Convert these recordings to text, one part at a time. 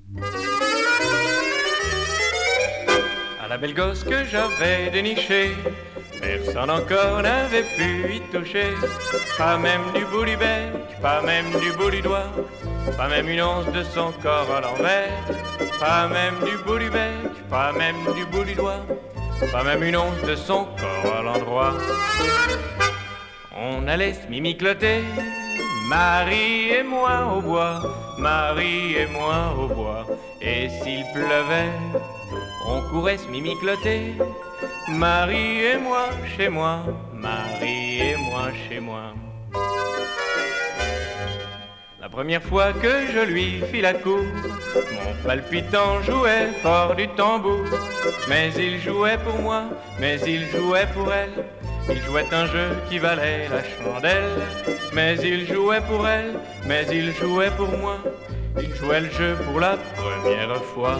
À la belle gosse que j'avais dénichée, personne encore n'avait pu y toucher. Pas même du bout du bec, pas même du bout du doigt, pas même une once de son corps à l'envers. Pas même du bout du bec, pas même du bout du doigt, pas même une once de son corps à l'endroit. On allait se mimicloter, Marie et moi au bois, Marie et moi au bois. Et s'il pleuvait, on courait se mimicloter, Marie et moi chez moi, Marie et moi chez moi. La première fois que je lui fis la cour, mon palpitant jouait fort du tambour. Mais il jouait pour moi, mais il jouait pour elle. Il jouait un jeu qui valait la chandelle. Mais il jouait pour elle, mais il jouait pour moi. Il jouait le jeu pour la première fois.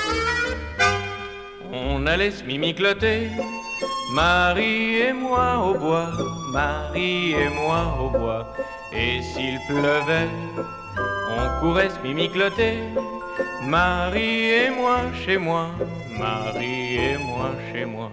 On allait se mimicloter, Marie et moi au bois, Marie et moi au bois. Et s'il pleuvait, on courait se mimicloter, Marie et moi chez moi, Marie et moi chez moi.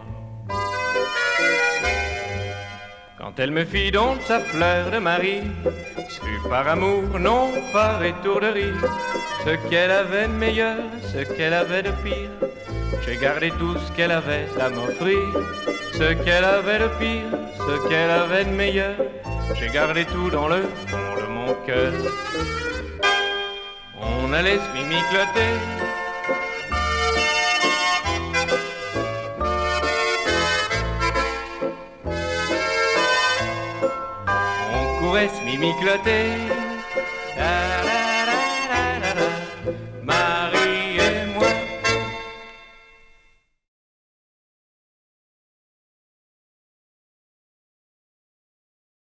Quand elle me fit donc sa fleur de Marie, ce fut par amour, non par étourderie. Ce qu'elle avait de meilleur, ce qu'elle avait de pire, j'ai gardé tout ce qu'elle avait à m'offrir. Ce qu'elle avait de pire, ce qu'elle avait de meilleur, j'ai gardé tout dans le fond de mon cœur. On allait se mimicloter, on courait se mimicloter,